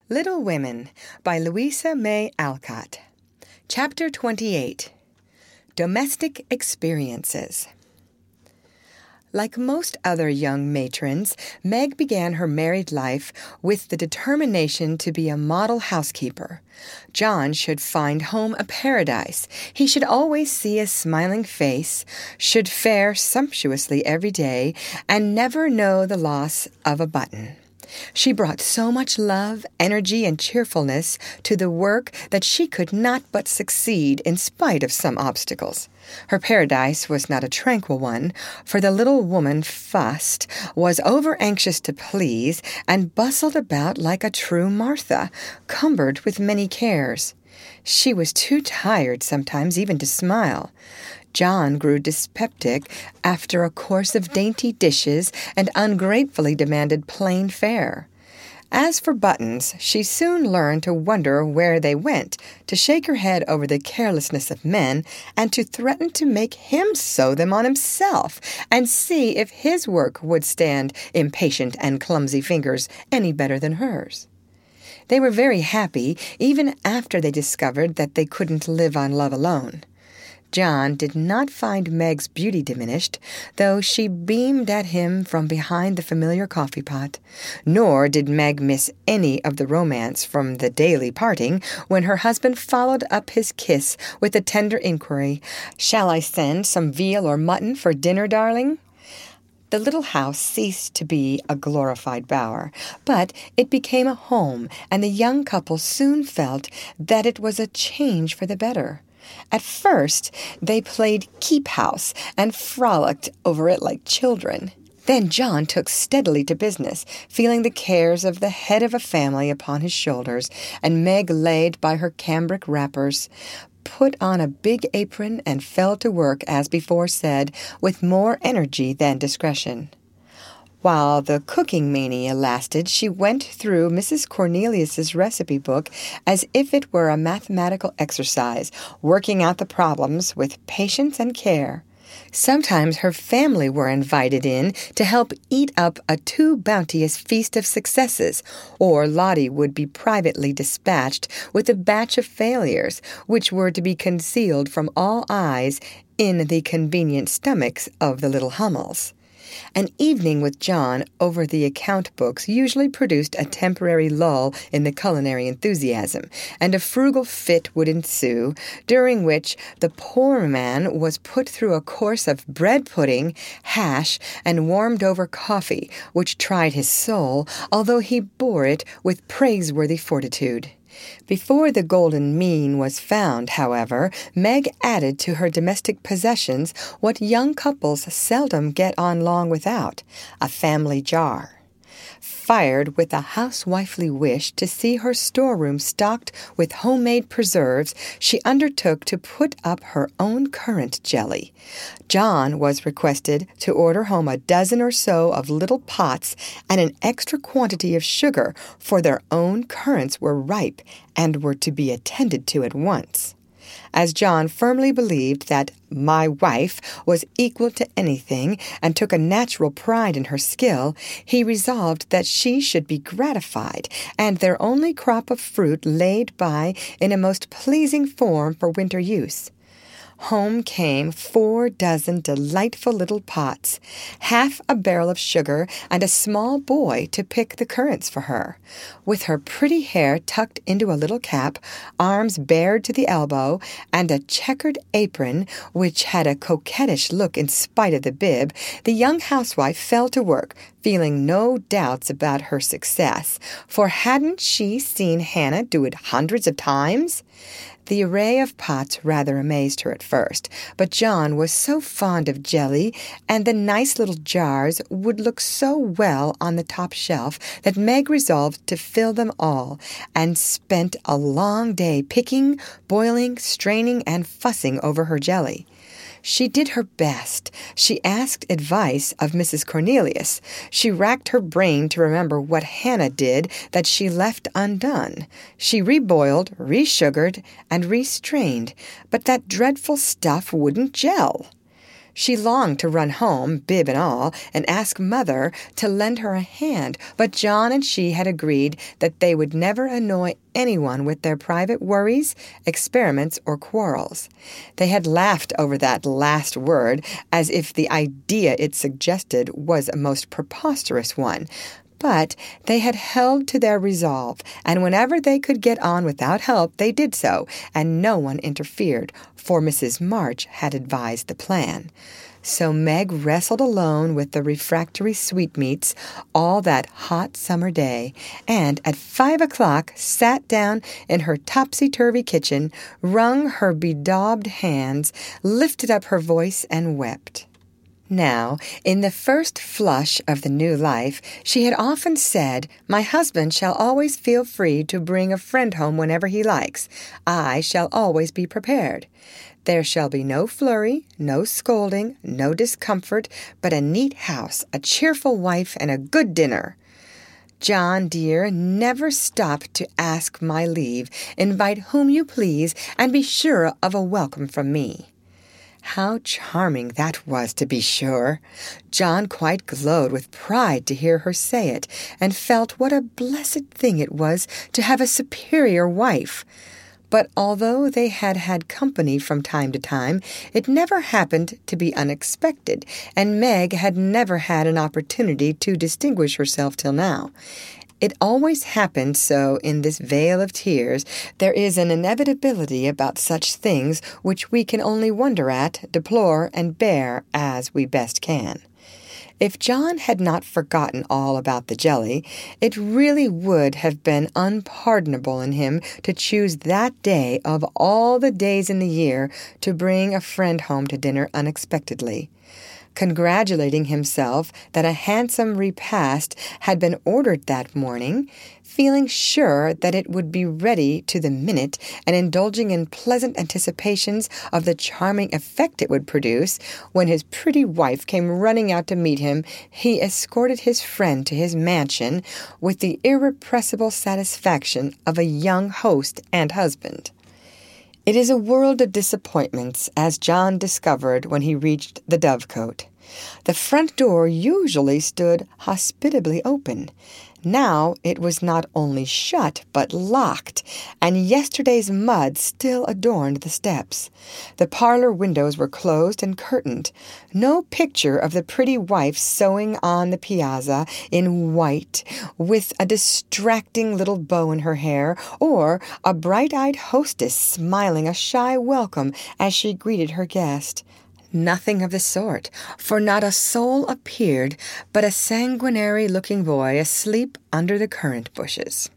Little Women by Louisa May Alcott. Chapter 28. Domestic Experiences. Like most other young matrons, Meg began her married life with the determination to be a model housekeeper. John should find home a paradise. He should always see a smiling face, should fare sumptuously every day, and never know the loss of a button. She brought so much love, energy, and cheerfulness to the work that she could not but succeed in spite of some obstacles. Her paradise was not a tranquil one, for the little woman fussed, was over-anxious to please, and bustled about like a true Martha, cumbered with many cares. She was too tired sometimes even to smile. John grew dyspeptic after a course of dainty dishes and ungratefully demanded plain fare. As for buttons, she soon learned to wonder where they went, to shake her head over the carelessness of men, and to threaten to make him sew them on himself, and see if his work would stand impatient and clumsy fingers any better than hers. They were very happy, even after they discovered that they couldn't live on love alone. John did not find Meg's beauty diminished, though she beamed at him from behind the familiar coffee pot. Nor did Meg miss any of the romance from the daily parting when her husband followed up his kiss with the tender inquiry, "Shall I send some veal or mutton for dinner, darling?" The little house ceased to be a glorified bower, but it became a home, and the young couple soon felt that it was a change for the better. At first, they played keep house and frolicked over it like children. Then John took steadily to business, feeling the cares of the head of a family upon his shoulders, and Meg laid by her cambric wrappers, put on a big apron, and fell to work, as before said, with more energy than discretion. While the cooking mania lasted, she went through Mrs. Cornelius's recipe book as if it were a mathematical exercise, working out the problems with patience and care. Sometimes her family were invited in to help eat up a too bounteous feast of successes, or Lottie would be privately dispatched with a batch of failures, which were to be concealed from all eyes in the convenient stomachs of the little Hummels. An evening with John over the account books usually produced a temporary lull in the culinary enthusiasm, and a frugal fit would ensue, during which the poor man was put through a course of bread pudding, hash, and warmed-over coffee, which tried his soul, although he bore it with praiseworthy fortitude. Before the golden mean was found, however, Meg added to her domestic possessions what young couples seldom get on long without, a family jar. Fired with a housewifely wish to see her storeroom stocked with homemade preserves, she undertook to put up her own currant jelly. John was requested to order home a dozen or so of little pots and an extra quantity of sugar, for their own currants were ripe and were to be attended to at once. As John firmly believed that my wife was equal to anything and took a natural pride in her skill, he resolved that she should be gratified, and their only crop of fruit laid by in a most pleasing form for winter use. Home came 4 dozen delightful little pots, half a barrel of sugar, and a small boy to pick the currants for her. With her pretty hair tucked into a little cap, arms bared to the elbow, and a checkered apron which had a coquettish look in spite of the bib, the young housewife fell to work, feeling no doubts about her success, for hadn't she seen Hannah do it hundreds of times? The array of pots rather amazed her at first, but John was so fond of jelly, and the nice little jars would look so well on the top shelf, that Meg resolved to fill them all, and spent a long day picking, boiling, straining, and fussing over her jelly. She did her best. She asked advice of Mrs. Cornelius. She racked her brain to remember what Hannah did that she left undone. She reboiled, resugared, and restrained, but that dreadful stuff wouldn't gel. She longed to run home, bib and all, and ask Mother to lend her a hand, but John and she had agreed that they would never annoy anyone with their private worries, experiments, or quarrels. They had laughed over that last word as if the idea it suggested was a most preposterous one. But they had held to their resolve, and whenever they could get on without help, they did so, and no one interfered, for Mrs. March had advised the plan. So Meg wrestled alone with the refractory sweetmeats all that hot summer day, and at 5 o'clock sat down in her topsy-turvy kitchen, wrung her bedaubed hands, lifted up her voice, and wept. Now, in the first flush of the new life, she had often said, "My husband shall always feel free to bring a friend home whenever he likes. I shall always be prepared. There shall be no flurry, no scolding, no discomfort, but a neat house, a cheerful wife, and a good dinner. John, dear, never stop to ask my leave. Invite whom you please, and be sure of a welcome from me." How charming that was, to be sure! John quite glowed with pride to hear her say it, and felt what a blessed thing it was to have a superior wife. But although they had had company from time to time, it never happened to be unexpected, and Meg had never had an opportunity to distinguish herself till now. It always happened so in this vale of tears. There is an inevitability about such things which we can only wonder at, deplore, and bear as we best can. If John had not forgotten all about the jelly, it really would have been unpardonable in him to choose that day of all the days in the year to bring a friend home to dinner unexpectedly. Congratulating himself that a handsome repast had been ordered that morning, feeling sure that it would be ready to the minute, and indulging in pleasant anticipations of the charming effect it would produce, when his pretty wife came running out to meet him, he escorted his friend to his mansion with the irrepressible satisfaction of a young host and husband. It is a world of disappointments, as John discovered when he reached the Dovecote. The front door usually stood hospitably open. Now it was not only shut, but locked, and yesterday's mud still adorned the steps. The parlor windows were closed and curtained. No picture of the pretty wife sewing on the piazza in white, with a distracting little bow in her hair, or a bright-eyed hostess smiling a shy welcome as she greeted her guest. Nothing of the sort, for not a soul appeared but a sanguinary-looking boy asleep under the currant bushes.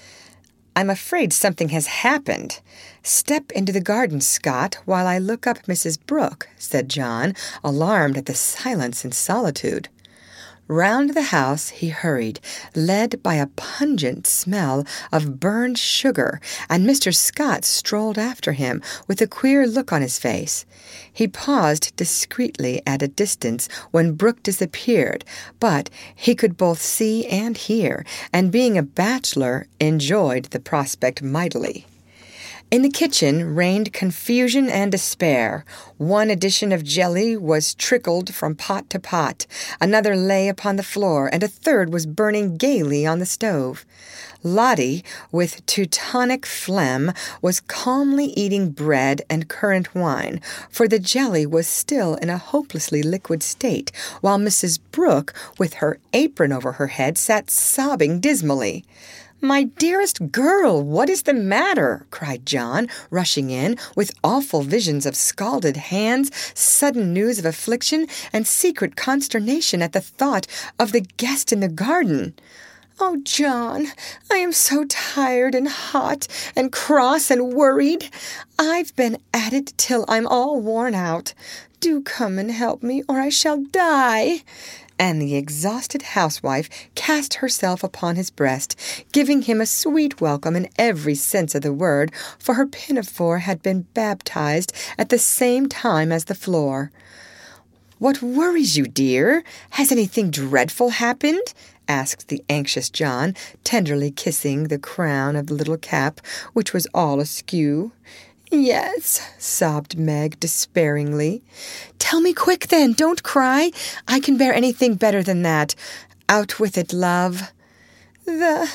"I'm afraid something has happened. Step into the garden, Scott, while I look up Mrs. Brooke," said John, alarmed at the silence and solitude. Round the house he hurried, led by a pungent smell of burned sugar, and Mr. Scott strolled after him with a queer look on his face. He paused discreetly at a distance when Brooke disappeared, but he could both see and hear, and being a bachelor, enjoyed the prospect mightily. In the kitchen reigned confusion and despair. One edition of jelly was trickled from pot to pot, another lay upon the floor, and a third was burning gaily on the stove. Lottie, with Teutonic phlegm, was calmly eating bread and currant wine, for the jelly was still in a hopelessly liquid state, while Mrs. Brooke, with her apron over her head, sat sobbing dismally. "My dearest girl, what is the matter?" cried John, rushing in, with awful visions of scalded hands, sudden news of affliction, and secret consternation at the thought of the guest in the garden. "Oh, John, I am so tired and hot and cross and worried. I've been at it till I'm all worn out. Do come and help me, or I shall die." And the exhausted housewife cast herself upon his breast, giving him a sweet welcome in every sense of the word, for her pinafore had been baptized at the same time as the floor. "What worries you, dear? Has anything dreadful happened?" asked the anxious John, tenderly kissing the crown of the little cap, which was all askew. "Yes," sobbed Meg despairingly. "Tell me quick then, don't cry. I can bear anything better than that. Out with it, love." The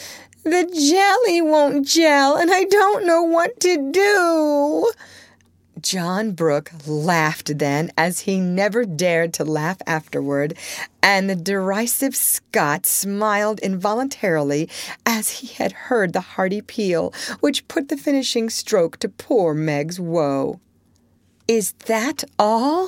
jelly won't gel, and I don't know what to do." John Brooke laughed then, as he never dared to laugh afterward, and the derisive Scot smiled involuntarily as he had heard the hearty peal which put the finishing stroke to poor Meg's woe. "Is that all?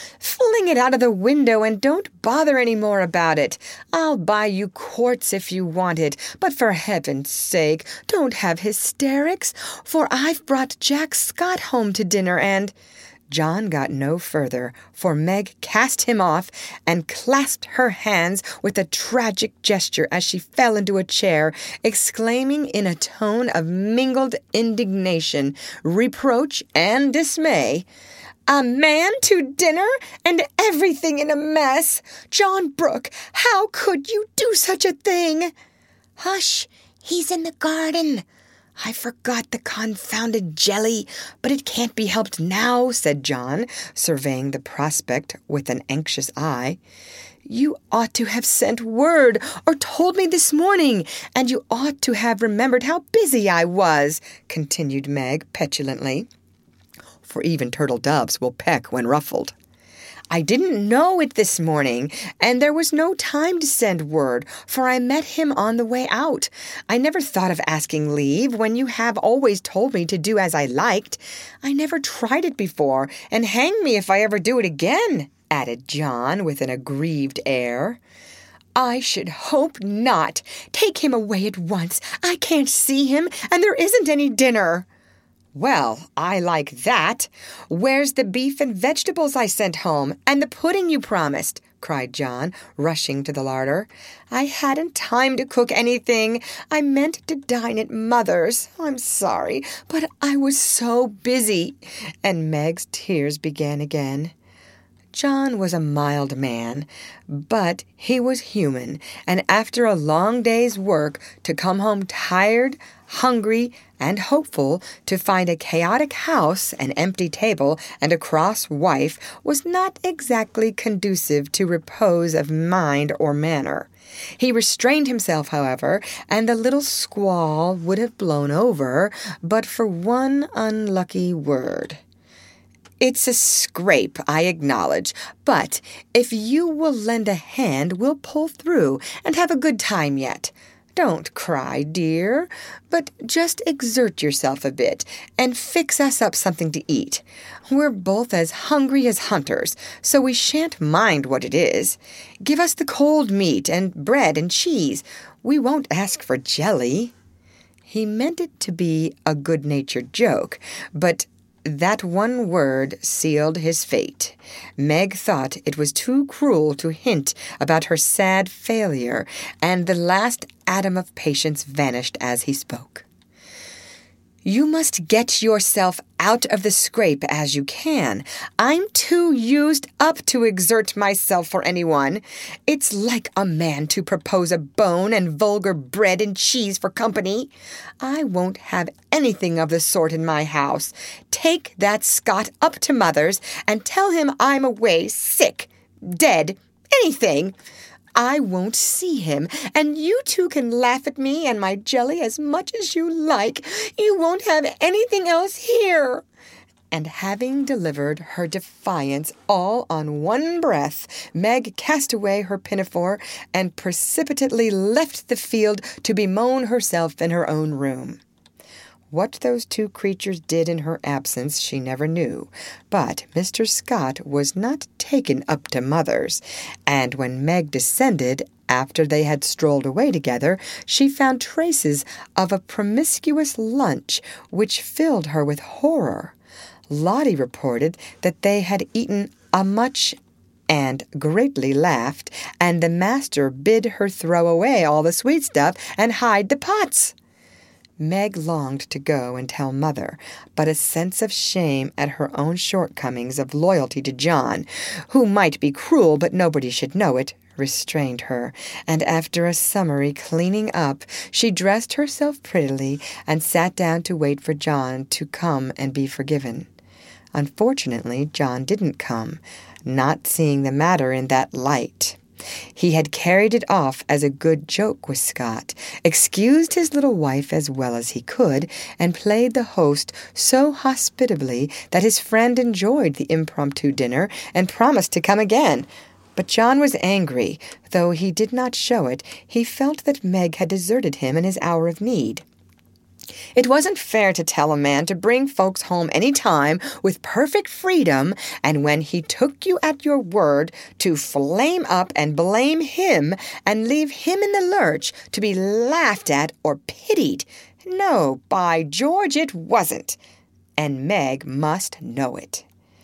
Fling it out of the window and don't bother any more about it. I'll buy you quarts if you want it, but for heaven's sake, don't have hysterics, for I've brought Jack Scott home to dinner and—" John got no further, for Meg cast him off and clasped her hands with a tragic gesture as she fell into a chair, exclaiming in a tone of mingled indignation, reproach, and dismay, "A man to dinner, and everything in a mess! John Brooke, how could you do such a thing?" "Hush! He's in the garden. I forgot the confounded jelly, but it can't be helped now," said John, surveying the prospect with an anxious eye. "You ought to have sent word or told me this morning, and you ought to have remembered how busy I was," continued Meg petulantly. For even turtle doves will peck when ruffled. "I didn't know it this morning, and there was no time to send word, for I met him on the way out. I never thought of asking leave when you have always told me to do as I liked. I never tried it before, and hang me if I ever do it again," added John with an aggrieved air. "I should hope not. Take him away at once. I can't see him, and there isn't any dinner." "Well, I like that. Where's the beef and vegetables I sent home, and the pudding you promised?" cried John, rushing to the larder. "I hadn't time to cook anything. I meant to dine at Mother's. I'm sorry, but I was so busy." And Meg's tears began again. John was a mild man, but he was human, and after a long day's work, to come home tired, hungry, and hopeful, to find a chaotic house, an empty table, and a cross wife was not exactly conducive to repose of mind or manner. He restrained himself, however, and the little squall would have blown over, but for one unlucky word. "It's a scrape, I acknowledge, but if you will lend a hand, we'll pull through and have a good time yet. Don't cry, dear, but just exert yourself a bit and fix us up something to eat. We're both as hungry as hunters, so we shan't mind what it is. Give us the cold meat and bread and cheese. We won't ask for jelly." He meant it to be a good-natured joke, but that one word sealed his fate. Meg thought it was too cruel to hint about her sad failure, and the last atom of patience vanished as he spoke. "You must get yourself out of the scrape as you can. I'm too used up to exert myself for anyone. It's like a man to propose a bone and vulgar bread and cheese for company. I won't have anything of the sort in my house. Take that Scot up to Mother's and tell him I'm away, sick, dead, anything. I won't see him, and you two can laugh at me and my jelly as much as you like. You won't have anything else here." And having delivered her defiance all on one breath, Meg cast away her pinafore and precipitately left the field to bemoan herself in her own room. What those two creatures did in her absence she never knew, but Mr. Scott was not taken up to Mother's, and when Meg descended, after they had strolled away together, she found traces of a promiscuous lunch which filled her with horror. Lottie reported that they had eaten a much and greatly laughed, and the master bid her throw away all the sweet stuff and hide the pots. Meg longed to go and tell Mother, but a sense of shame at her own shortcomings of loyalty to John, who might be cruel but nobody should know it, restrained her, and after a summary cleaning up, she dressed herself prettily and sat down to wait for John to come and be forgiven. Unfortunately, John didn't come, not seeing the matter in that light. He had carried it off as a good joke with Scott, excused his little wife as well as he could, and played the host so hospitably that his friend enjoyed the impromptu dinner and promised to come again. But John was angry. Though he did not show it, he felt that Meg had deserted him in his hour of need. It wasn't fair to tell a man to bring folks home any time with perfect freedom, and when he took you at your word, to flame up and blame him and leave him in the lurch to be laughed at or pitied. No, by George, it wasn't. And Meg must know it.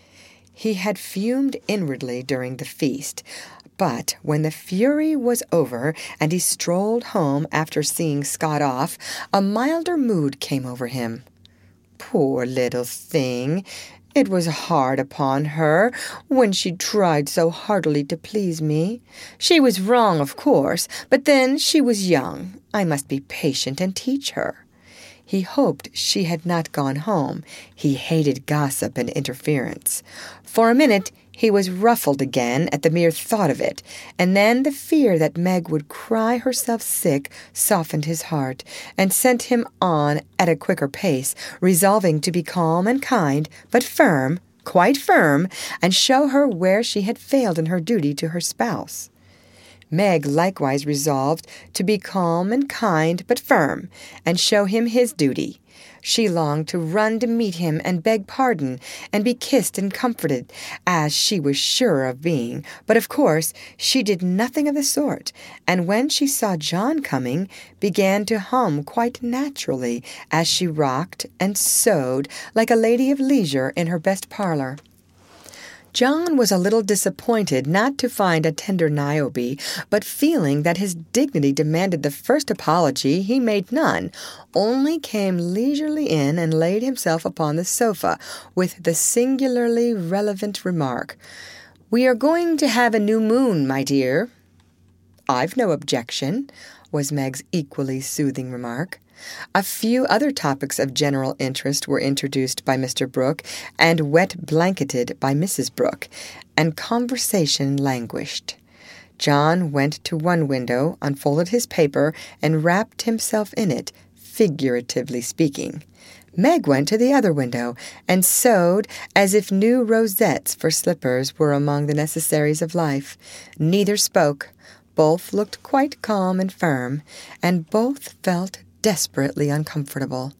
He had fumed inwardly during the feast, but when the fury was over and he strolled home after seeing Scott off, a milder mood came over him. Poor little thing! It was hard upon her when she tried so heartily to please me. She was wrong, of course, but then she was young. I must be patient and teach her. He hoped she had not gone home. He hated gossip and interference. For a minute, he was ruffled again at the mere thought of it, and then the fear that Meg would cry herself sick softened his heart and sent him on at a quicker pace, resolving to be calm and kind, but firm, quite firm, and show her where she had failed in her duty to her spouse. Meg likewise resolved to be calm and kind but firm, and show him his duty. She longed to run to meet him and beg pardon, and be kissed and comforted, as she was sure of being. But of course she did nothing of the sort, and when she saw John coming, began to hum quite naturally, as she rocked and sewed like a lady of leisure in her best parlor. John was a little disappointed not to find a tender Niobe, but feeling that his dignity demanded the first apology, he made none, only came leisurely in and laid himself upon the sofa, with the singularly relevant remark, "We are going to have a new moon, my dear." "I've no objection," was Meg's equally soothing remark. A few other topics of general interest were introduced by Mr. Brooke and wet-blanketed by Mrs. Brooke, and conversation languished. John went to one window, unfolded his paper, and wrapped himself in it, figuratively speaking. Meg went to the other window and sewed as if new rosettes for slippers were among the necessaries of life. Neither spoke. Both looked quite calm and firm, and both felt desperately uncomfortable.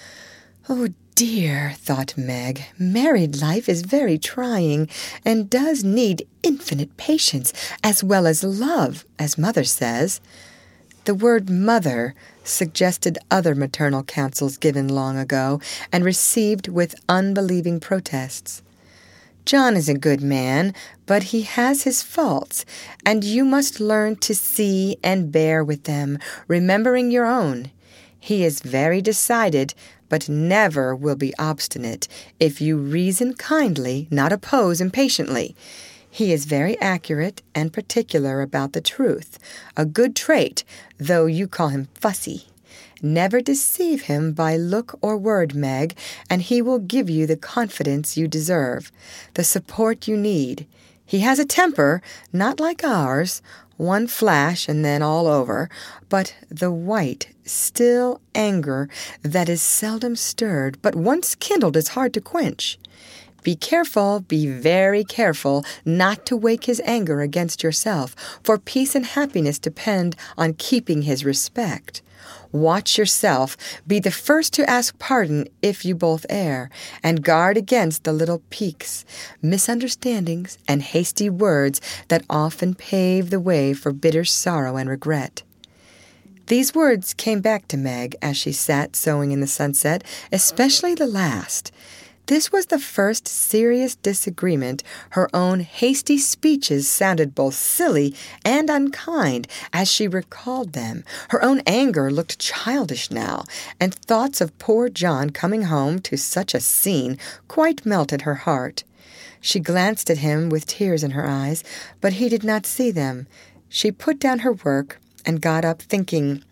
"Oh dear," thought Meg, "married life is very trying, and does need infinite patience, as well as love, as Mother says." The word mother suggested other maternal counsels given long ago, and received with unbelieving protests. "John is a good man, but he has his faults, and you must learn to see and bear with them, remembering your own. He is very decided, but never will be obstinate, if you reason kindly, not oppose impatiently. He is very accurate and particular about the truth, a good trait, though you call him fussy. Never deceive him by look or word, Meg, and he will give you the confidence you deserve, the support you need. He has a temper, not like ours, one flash and then all over, but the white, still anger that is seldom stirred, but once kindled is hard to quench. Be careful, be very careful, not to wake his anger against yourself, for peace and happiness depend on keeping his respect. Watch yourself, be the first to ask pardon if you both err, and guard against the little piques, misunderstandings, and hasty words that often pave the way for bitter sorrow and regret. These words came back to Meg as she sat sewing in the sunset, especially the last. This was the first serious disagreement. Her own hasty speeches sounded both silly and unkind as she recalled them. Her own anger looked childish now, and thoughts of poor John coming home to such a scene quite melted her heart. She glanced at him with tears in her eyes, but he did not see them. She put down her work and got up thinking,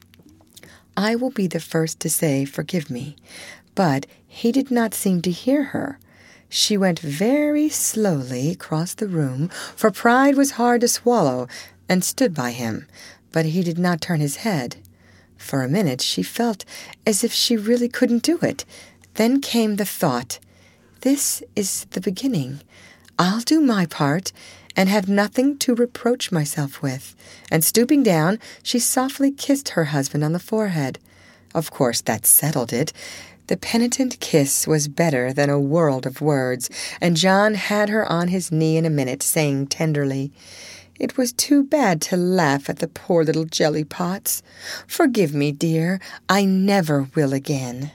"I will be the first to say, 'Forgive me.'" But he did not seem to hear her. She went very slowly across the room, for pride was hard to swallow, and stood by him, but he did not turn his head. For a minute she felt as if she really couldn't do it. Then came the thought, "This is the beginning. I'll do my part and have nothing to reproach myself with." And stooping down, she softly kissed her husband on the forehead. Of course, that settled it. The penitent kiss was better than a world of words, and John had her on his knee in a minute, saying tenderly, "It was too bad to laugh at the poor little jelly pots. Forgive me, dear. I never will again."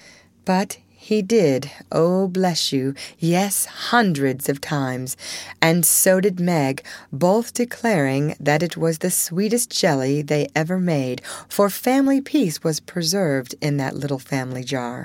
But he did, oh bless you, yes, hundreds of times, and so did Meg, both declaring that it was the sweetest jelly they ever made, for family peace was preserved in that little family jar.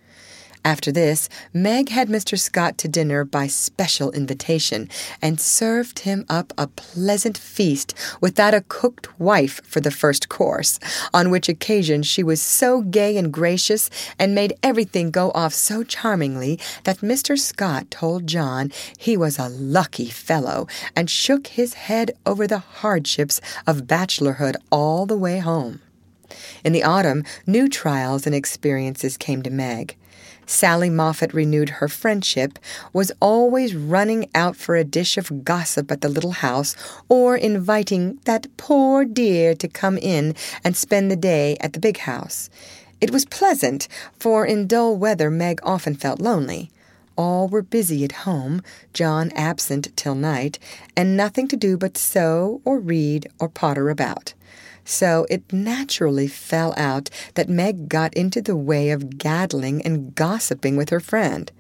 After this, Meg had Mr. Scott to dinner by special invitation, and served him up a pleasant feast without a cooked wife for the first course, on which occasion she was so gay and gracious, and made everything go off so charmingly, that Mr. Scott told John he was a lucky fellow, and shook his head over the hardships of bachelorhood all the way home. In the autumn, new trials and experiences came to Meg. Sally Moffat renewed her friendship, was always running out for a dish of gossip at the little house, or inviting that poor dear to come in and spend the day at the big house. It was pleasant, for in dull weather Meg often felt lonely. All were busy at home, John absent till night, and nothing to do but sew or read or potter about. So it naturally fell out that Meg got into the way of gaddling and gossiping with her friend.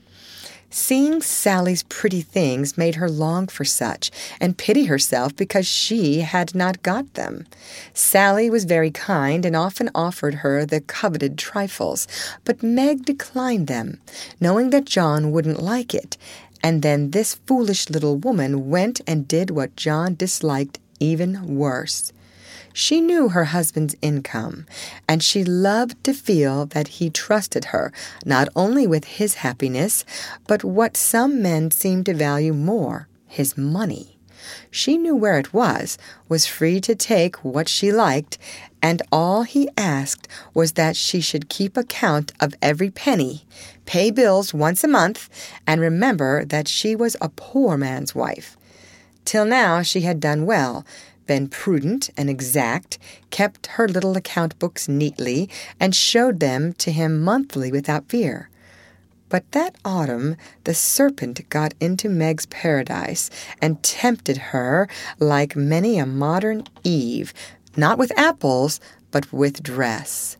Seeing Sally's pretty things made her long for such, and pity herself because she had not got them. Sally was very kind and often offered her the coveted trifles, but Meg declined them, knowing that John wouldn't like it, and then this foolish little woman went and did what John disliked even worse. She knew her husband's income, and she loved to feel that he trusted her, not only with his happiness, but what some men seem to value more, his money. She knew where it was free to take what she liked, and all he asked was that she should keep account of every penny, pay bills once a month, and remember that she was a poor man's wife. Till now she had done well, been prudent and exact, kept her little account books neatly, and showed them to him monthly without fear. But that autumn the serpent got into Meg's paradise and tempted her like many a modern Eve, not with apples, but with dress.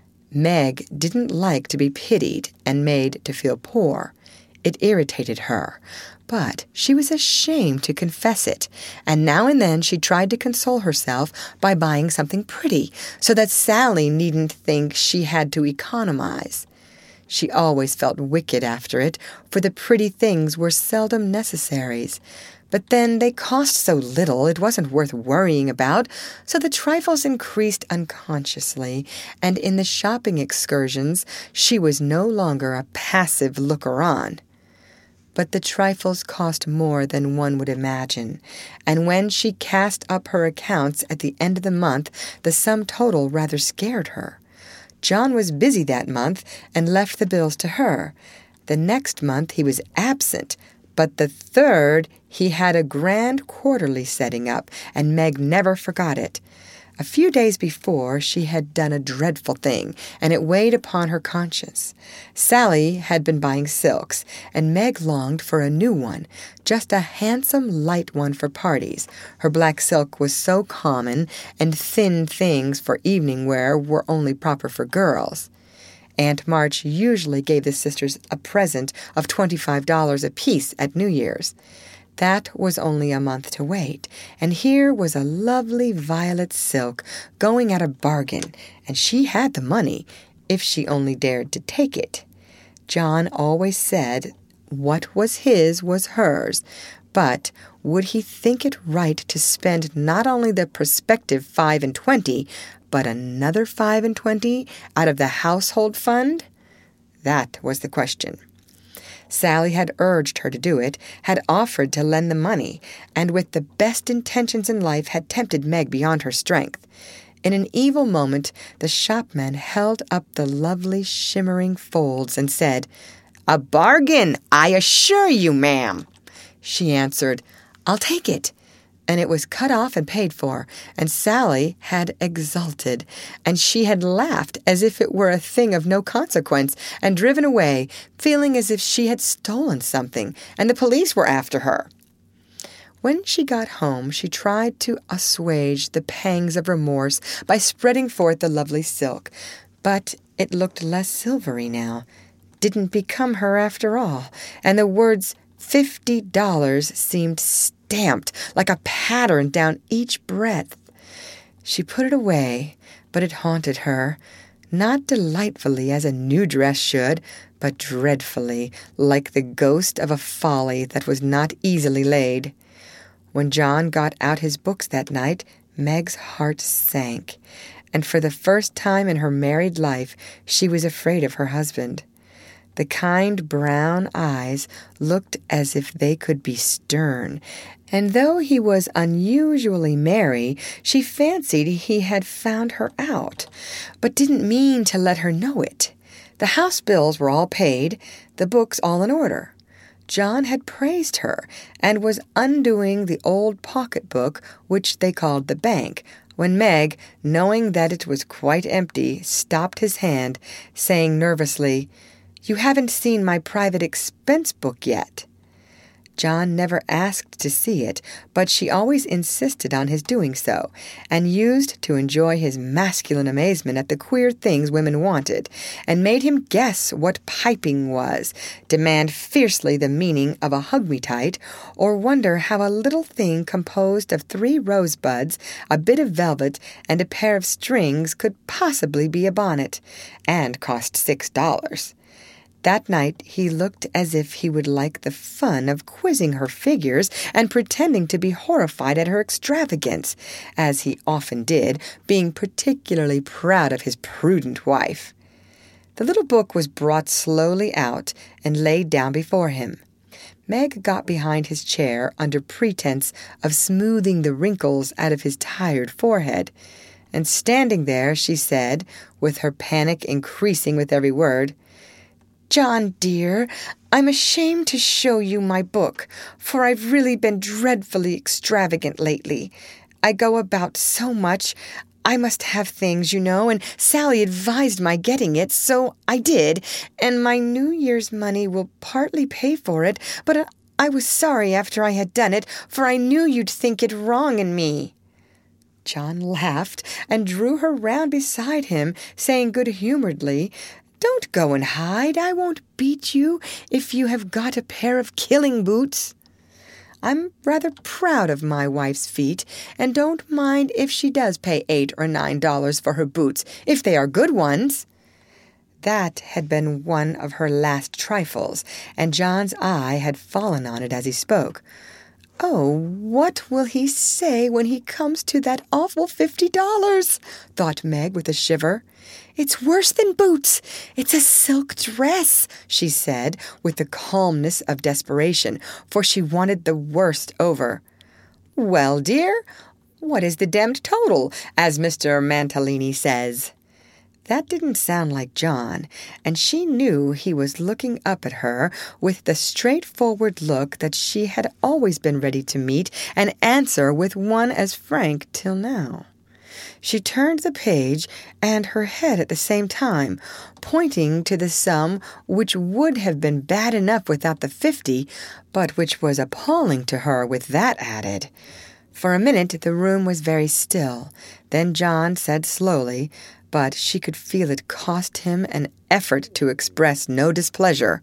Meg didn't like to be pitied and made to feel poor. It irritated her, but she was ashamed to confess it, and now and then she tried to console herself by buying something pretty, so that Sally needn't think she had to economize. She always felt wicked after it, for the pretty things were seldom necessaries. But then they cost so little it wasn't worth worrying about, so the trifles increased unconsciously, and in the shopping excursions she was no longer a passive looker-on. But the trifles cost more than one would imagine, and when she cast up her accounts at the end of the month, the sum total rather scared her. John was busy that month and left the bills to her. The next month he was absent, but the third he had a grand quarterly setting up, and Meg never forgot it. A few days before, she had done a dreadful thing, and it weighed upon her conscience. Sally had been buying silks, and Meg longed for a new one, just a handsome light one for parties. Her black silk was so common, and thin things for evening wear were only proper for girls. Aunt March usually gave the sisters a present of $25 apiece at New Year's. That was only a month to wait, and here was a lovely violet silk going at a bargain, and she had the money, if she only dared to take it. John always said what was his was hers, But would he think it right to spend not only the prospective 5 and 20, but another 5 and 20 out of the household fund? That was the question. Sally had urged her to do it, had offered to lend the money, and with the best intentions in life had tempted Meg beyond her strength. In an evil moment, the shopman held up the lovely shimmering folds and said, "A bargain, I assure you, ma'am." She answered, "I'll take it." And it was cut off and paid for, and Sally had exulted, and she had laughed as if it were a thing of no consequence, and driven away, feeling as if she had stolen something, and the police were after her. When she got home, she tried to assuage the pangs of remorse by spreading forth the lovely silk, but it looked less silvery now, didn't become her after all, and the words $50 seemed stamped like a pattern down each breadth. She put it away, but it haunted her, not delightfully as a new dress should, but dreadfully, like the ghost of a folly that was not easily laid. When John got out his books that night, Meg's heart sank, and for the first time in her married life she was afraid of her husband. The kind brown eyes looked as if they could be stern, and though he was unusually merry, she fancied he had found her out, but didn't mean to let her know it. The house bills were all paid, the books all in order. John had praised her, and was undoing the old pocketbook, which they called the bank, when Meg, knowing that it was quite empty, stopped his hand, saying nervously, "You haven't seen my private expense book yet." John never asked to see it, but she always insisted on his doing so, and used to enjoy his masculine amazement at the queer things women wanted, and made him guess what piping was, demand fiercely the meaning of a hug-me-tight, or wonder how a little thing composed of 3 rosebuds, a bit of velvet, and a pair of strings could possibly be a bonnet, and cost $6. That night he looked as if he would like the fun of quizzing her figures and pretending to be horrified at her extravagance, as he often did, being particularly proud of his prudent wife. The little book was brought slowly out and laid down before him. Meg got behind his chair under pretense of smoothing the wrinkles out of his tired forehead, and standing there she said, with her panic increasing with every word, "John, dear, I'm ashamed to show you my book, for I've really been dreadfully extravagant lately. I go about so much. I must have things, you know, and Sally advised my getting it, so I did, and my New Year's money will partly pay for it, but I was sorry after I had done it, for I knew you'd think it wrong in me." John laughed and drew her round beside him, saying good-humoredly, "Don't go and hide. I won't beat you if you have got a pair of killing boots. I'm rather proud of my wife's feet, and don't mind if she does pay $8 or $9 for her boots, if they are good ones." That had been one of her last trifles, and John's eye had fallen on it as he spoke. "Oh, what will he say when he comes to that awful $50? Thought Meg with a shiver. "It's worse than boots. It's a silk dress," she said, with the calmness of desperation, for she wanted the worst over. "Well, dear, what is the demmed total, as Mr. Mantalini says?" That didn't sound like John, and she knew he was looking up at her with the straightforward look that she had always been ready to meet and answer with one as frank till now. She turned the page and her head at the same time, pointing to the sum which would have been bad enough without the 50, but which was appalling to her with that added. For a minute the room was very still. Then John said slowly, but she could feel it cost him an effort to express no displeasure,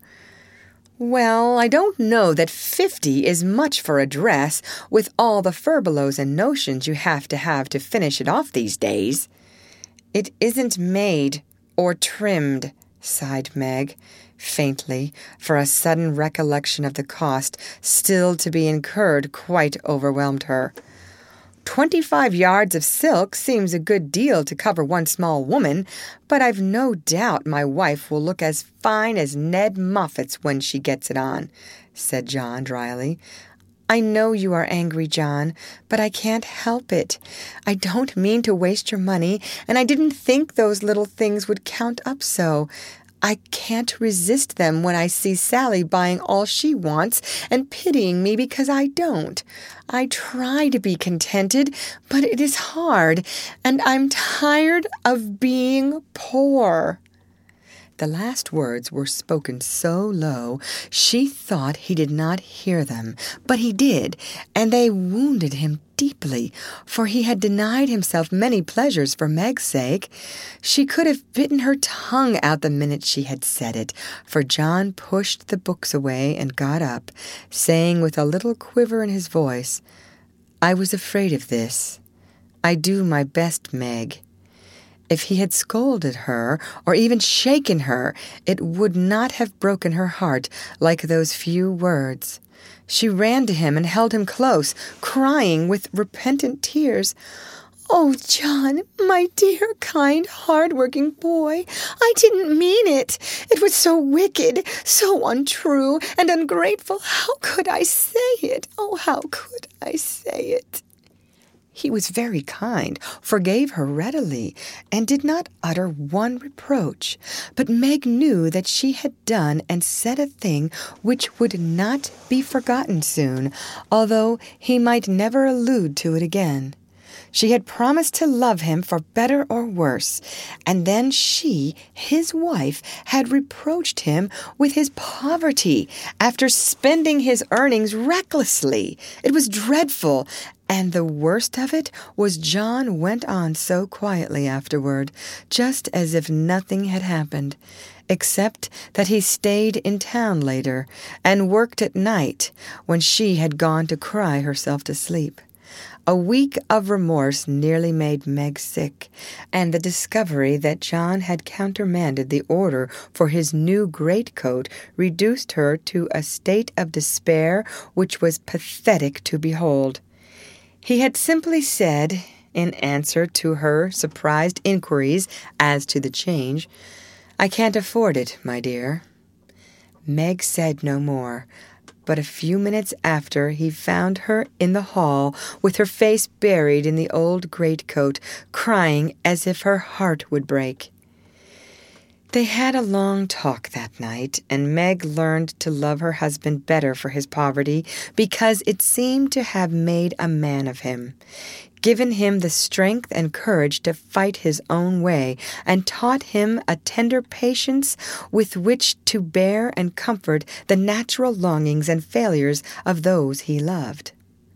"Well, I don't know that 50 is much for a dress, with all the furbelows and notions you have to finish it off these days." "It isn't made or trimmed," sighed Meg, faintly, for a sudden recollection of the cost still to be incurred quite overwhelmed her. 25 yards of silk seems a good deal to cover one small woman, but I've no doubt my wife will look as fine as Ned Moffat's when she gets it on, said John dryly. I know you are angry, John, but I can't help it. I don't mean to waste your money, and I didn't think those little things would count up so. I can't resist them when I see Sally buying all she wants and pitying me because I don't. I try to be contented, but it is hard, and I'm tired of being poor. The last words were spoken so low she thought he did not hear them, but he did, and they wounded him deeply, for he had denied himself many pleasures for Meg's sake. She could have bitten her tongue out the minute she had said it, for John pushed the books away and got up, saying with a little quiver in his voice, I was afraid of this. I do my best, Meg. If he had scolded her, or even shaken her, it would not have broken her heart like those few words. She ran to him and held him close, crying with repentant tears, Oh, John, my dear, kind, hard-working boy, I didn't mean it. It was so wicked, so untrue and ungrateful. How could I say it? Oh, how could I say it? He was very kind, forgave her readily, and did not utter one reproach. But Meg knew that she had done and said a thing which would not be forgotten soon, although he might never allude to it again. She had promised to love him for better or worse, and then she, his wife, had reproached him with his poverty after spending his earnings recklessly. It was dreadful, and the worst of it was John went on so quietly afterward, just as if nothing had happened, except that he stayed in town later and worked at night when she had gone to cry herself to sleep. A week of remorse nearly made Meg sick, and the discovery that John had countermanded the order for his new greatcoat reduced her to a state of despair which was pathetic to behold. He had simply said, in answer to her surprised inquiries as to the change, I can't afford it, my dear. Meg said no more, but a few minutes after he found her in the hall with her face buried in the old greatcoat, crying as if her heart would break. They had a long talk that night, and Meg learned to love her husband better for his poverty because it seemed to have made a man of him, given him the strength and courage to fight his own way, and taught him a tender patience with which to bear and comfort the natural longings and failures of those he loved.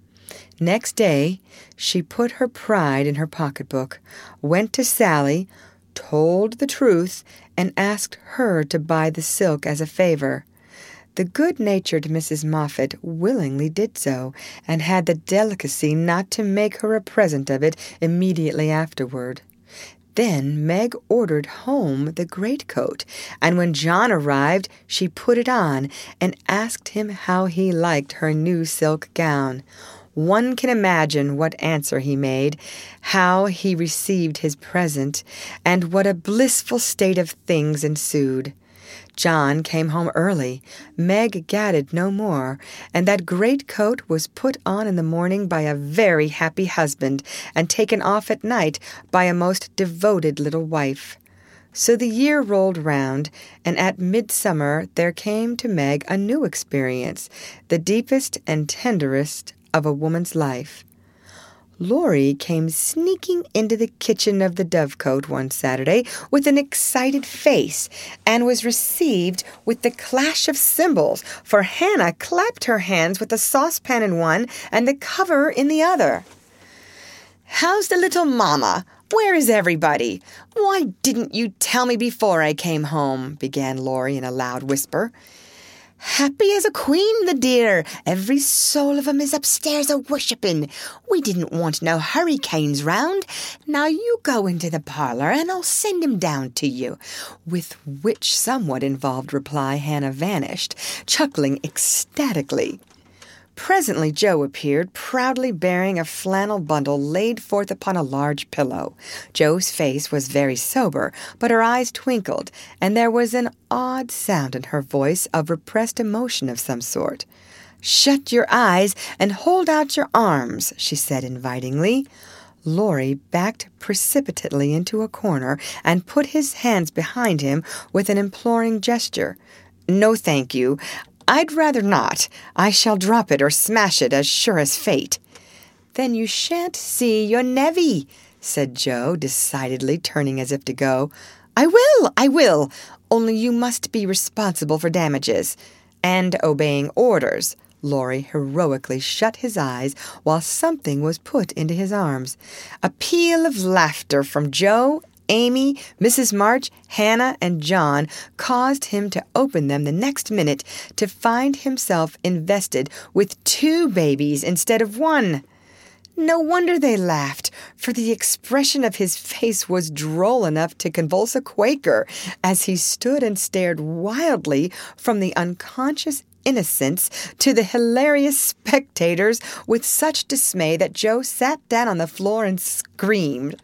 Next day, she put her pride in her pocketbook, went to Sally, told the truth, and asked her to buy the silk as a favor. The good-natured Mrs. Moffat willingly did so, and had the delicacy not to make her a present of it immediately afterward. Then Meg ordered home the greatcoat, and when John arrived, she put it on and asked him how he liked her new silk gown. One can imagine what answer he made, how he received his present, and what a blissful state of things ensued. John came home early, Meg gadded no more, and that greatcoat was put on in the morning by a very happy husband, and taken off at night by a most devoted little wife. So the year rolled round, and at midsummer there came to Meg a new experience, the deepest and tenderest of a woman's life. Laurie came sneaking into the kitchen of the Dovecote one Saturday with an excited face, and was received with the clash of cymbals, for Hannah clapped her hands with the saucepan in one and the cover in the other. "How's the little mama? Where is everybody? Why didn't you tell me before I came home?" began Laurie in a loud whisper. "Happy as a queen, the dear. Every soul of 'em is upstairs a-worshipping. We didn't want no hurricanes round. Now you go into the parlor, and I'll send him down to you." With which somewhat involved reply Hannah vanished, chuckling ecstatically. Presently Joe appeared, proudly bearing a flannel bundle laid forth upon a large pillow. Joe's face was very sober, but her eyes twinkled, and there was an odd sound in her voice of repressed emotion of some sort. "Shut your eyes and hold out your arms," she said invitingly. Laurie backed precipitately into a corner and put his hands behind him with an imploring gesture. "No, thank you. I'd rather not. I shall drop it or smash it as sure as fate." "Then you shan't see your nevy," said Joe, decidedly, turning as if to go. I will. Only you must be responsible for damages." And obeying orders, Laurie heroically shut his eyes while something was put into his arms. A peal of laughter from Joe, Amy, Mrs. March, Hannah, and John caused him to open them the next minute to find himself invested with 2 babies instead of 1. No wonder they laughed, for the expression of his face was droll enough to convulse a Quaker as he stood and stared wildly from the unconscious innocents to the hilarious spectators with such dismay that Joe sat down on the floor and screamed.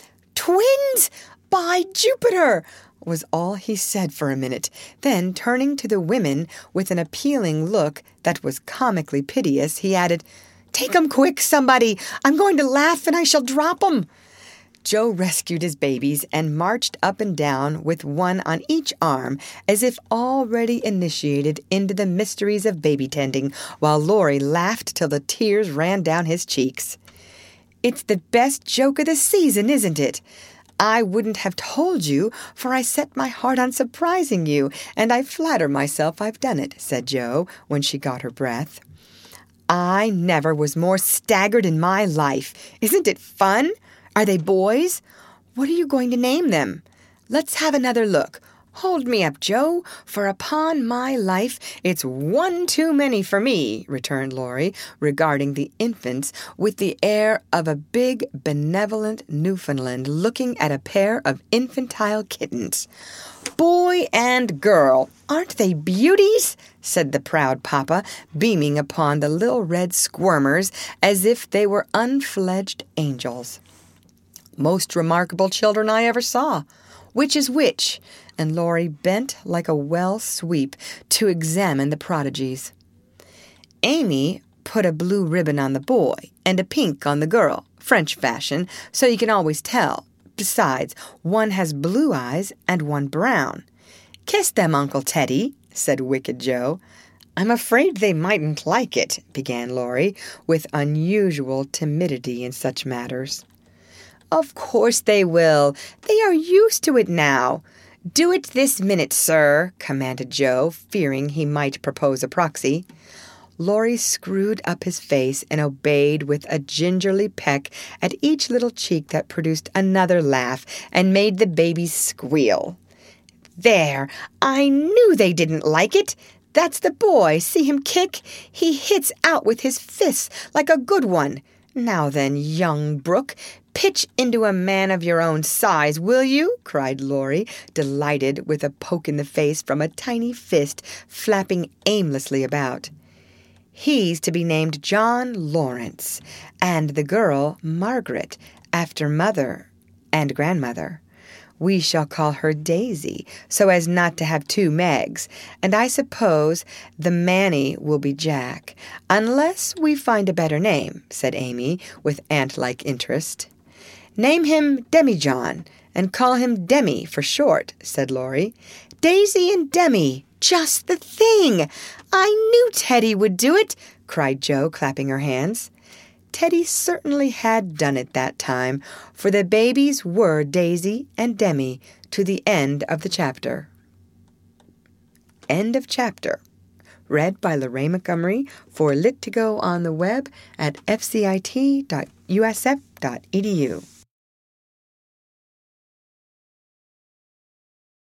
"Twins! By Jupiter!" was all he said for a minute. Then, turning to the women with an appealing look that was comically piteous, he added, "Take 'em quick, somebody! I'm going to laugh and I shall drop 'em!" Joe rescued his babies and marched up and down with one on each arm as if already initiated into the mysteries of baby tending, while Laurie laughed till the tears ran down his cheeks. "It's the best joke of the season, isn't it? I wouldn't have told you, for I set my heart on surprising you, and I flatter myself I've done it," said Joe, when she got her breath. "I never was more staggered in my life. Isn't it fun? Are they boys? What are you going to name them? Let's have another look. Hold me up, Joe, for upon my life it's 1 too many for me," returned Laurie, regarding the infants with the air of a big, benevolent Newfoundland looking at a pair of infantile kittens. "Boy and girl, aren't they beauties?" said the proud papa, beaming upon the little red squirmers as if they were unfledged angels. "Most remarkable children I ever saw. Which is which?" And Laurie bent like a well sweep to examine the prodigies. Amy put a blue ribbon on the boy and a pink on the girl, French fashion, so you can always tell. Besides, one has blue eyes and one brown. "Kiss them, Uncle Teddy," said wicked Joe. "I'm afraid they mightn't like it," began Laurie, with unusual timidity in such matters. "Of course they will. They are used to it now. Do it this minute, sir," commanded Joe, fearing he might propose a proxy. Laurie screwed up his face and obeyed with a gingerly peck at each little cheek that produced another laugh and made the babies squeal. "There! I knew they didn't like it. That's the boy. See him kick? He hits out with his fists like a good one. Now then, young Brooke, pitch into a man of your own size, will you?" cried Laurie, delighted with a poke in the face from a tiny fist flapping aimlessly about. "He's to be named John Lawrence, and the girl Margaret, after mother and grandmother. We shall call her Daisy, so as not to have 2 Megs, and I suppose the Manny will be Jack, unless we find a better name," said Amy, with ant-like interest. "Name him Demi-John, and call him Demi for short," said Laurie. "Daisy and Demi, just the thing! I knew Teddy would do it," cried Joe, clapping her hands. Teddy certainly had done it that time, for the babies were Daisy and Demi to the end of the chapter. End of chapter. Read by Lorraine Montgomery for Lit2Go on the web at fcit.usf.edu.